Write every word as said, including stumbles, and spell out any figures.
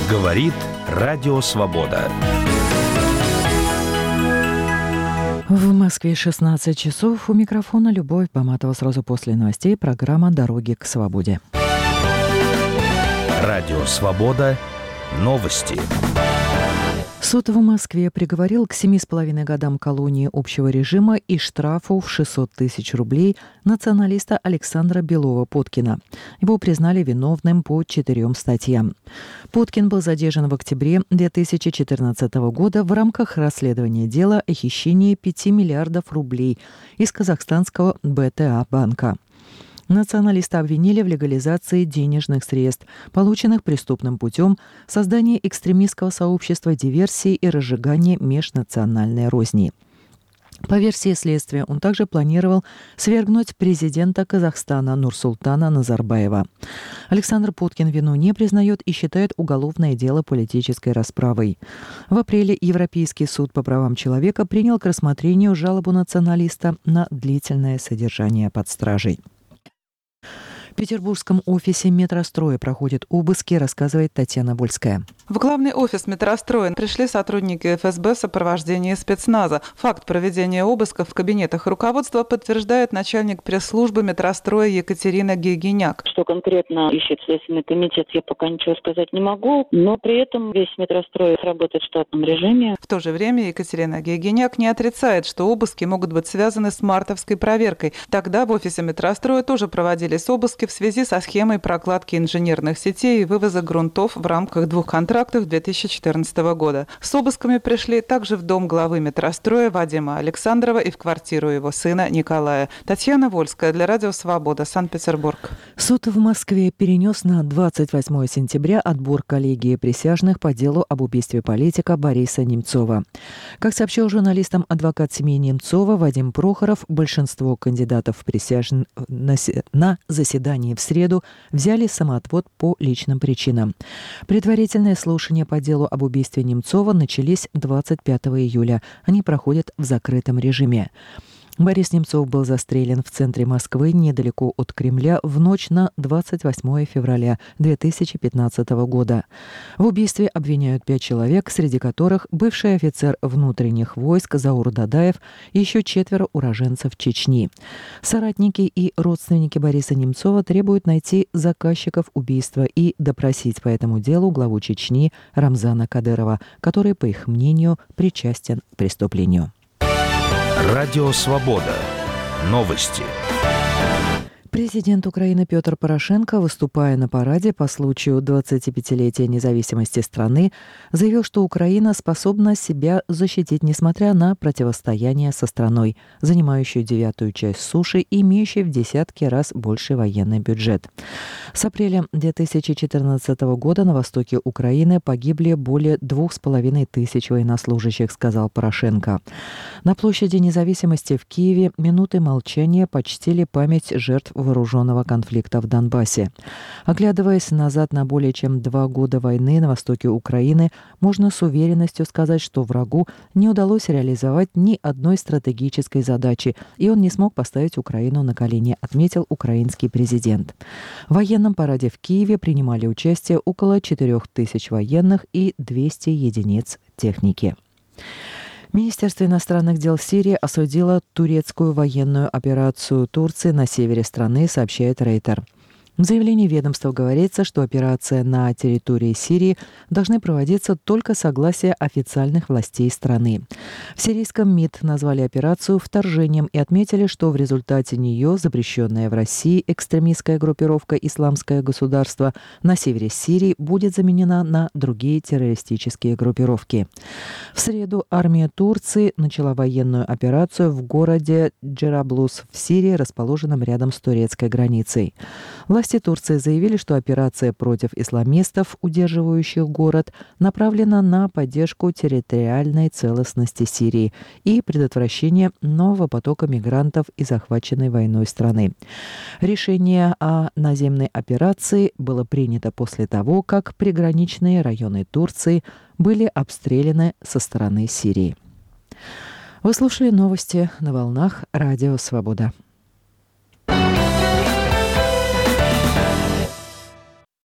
Говорит Радио Свобода. В Москве шестнадцать часов. У микрофона Любовь Баматова. Сразу после новостей программа «Дороги к свободе». Радио Свобода. Новости. Суд в Москве приговорил к семи с половиной годам колонии общего режима и штрафу в шестьсот тысяч рублей националиста Александра Белова-Поткина. Его признали виновным по четырем статьям. Поткин был задержан в октябре две тысячи четырнадцатого года в рамках расследования дела о хищении пяти миллиардов рублей из казахстанского бэ тэ а банка. Националиста обвинили в легализации денежных средств, полученных преступным путем, создании экстремистского сообщества, диверсии и разжигании межнациональной розни. По версии следствия, он также планировал свергнуть президента Казахстана Нурсултана Назарбаева. Александр Поткин вину не признает и считает уголовное дело политической расправой. В апреле Европейский суд по правам человека принял к рассмотрению жалобу националиста на длительное содержание под стражей. В петербургском офисе метростроя проходят обыски, рассказывает Татьяна Вольская. В главный офис метростроя пришли сотрудники эф эс бэ в сопровождении спецназа. Факт проведения обысков в кабинетах руководства подтверждает начальник пресс-службы метростроя Екатерина Гегеняк. Что конкретно ищет Следственный комитет, я пока ничего сказать не могу, но при этом весь метрострой работает в штатном режиме. В то же время Екатерина Гегеняк не отрицает, что обыски могут быть связаны с мартовской проверкой. Тогда в офисе метростроя тоже проводились обыски в связи со схемой прокладки инженерных сетей и вывоза грунтов в рамках двух контрактов две тысячи четырнадцатого года. С обысками пришли также в дом главы метростроя Вадима Александрова и в квартиру его сына Николая. Татьяна Вольская для Радио Свобода, Санкт-Петербург. Суд в Москве перенес на двадцать восьмое сентября отбор коллегии присяжных по делу об убийстве политика Бориса Немцова. Как сообщил журналистам адвокат семьи Немцова Вадим Прохоров, большинство кандидатов в присяжных на заседании в среду взяли самоотвод по личным причинам. Предварительные слушания по делу об убийстве Немцова начались двадцать пятого июля. Они проходят в закрытом режиме. Борис Немцов был застрелен в центре Москвы, недалеко от Кремля, в ночь на двадцать восьмое февраля две тысячи пятнадцатого года. В убийстве обвиняют пять человек, среди которых бывший офицер внутренних войск Заур Дадаев и еще четверо уроженцев Чечни. Соратники и родственники Бориса Немцова требуют найти заказчиков убийства и допросить по этому делу главу Чечни Рамзана Кадырова, который, по их мнению, причастен к преступлению. Радио Свобода. Новости. Президент Украины Петр Порошенко, выступая на параде по случаю двадцатипятилетия независимости страны, заявил, что Украина способна себя защитить, несмотря на противостояние со страной, занимающей девятую часть суши и имеющей в десятки раз больший военный бюджет. С апреля две тысячи четырнадцатого года на востоке Украины погибли более двух с половиной тысяч военнослужащих, сказал Порошенко. На площади Независимости в Киеве минуты молчания почтили память жертв вооруженного конфликта в Донбассе. Оглядываясь назад на более чем два года войны на востоке Украины, можно с уверенностью сказать, что врагу не удалось реализовать ни одной стратегической задачи, и он не смог поставить Украину на колени, отметил украинский президент. В военном параде в Киеве принимали участие около четырех тысяч военных и двухсот единиц техники. Министерство иностранных дел Сирии осудило турецкую военную операцию Турции на севере страны, сообщает Рейтер. В заявлении ведомства говорится, что операция на территории Сирии должны проводиться только с согласия официальных властей страны. В сирийском МИД назвали операцию вторжением и отметили, что в результате нее запрещенная в России экстремистская группировка «Исламское государство» на севере Сирии будет заменена на другие террористические группировки. В среду армия Турции начала военную операцию в городе Джераблус в Сирии, расположенном рядом с турецкой границей. Власти Турции заявили, что операция против исламистов, удерживающих город, направлена на поддержку территориальной целостности Сирии и предотвращение нового потока мигрантов из захваченной войной страны. Решение о наземной операции было принято после того, как приграничные районы Турции были обстреляны со стороны Сирии. Вы слушали новости на волнах Радио Свобода.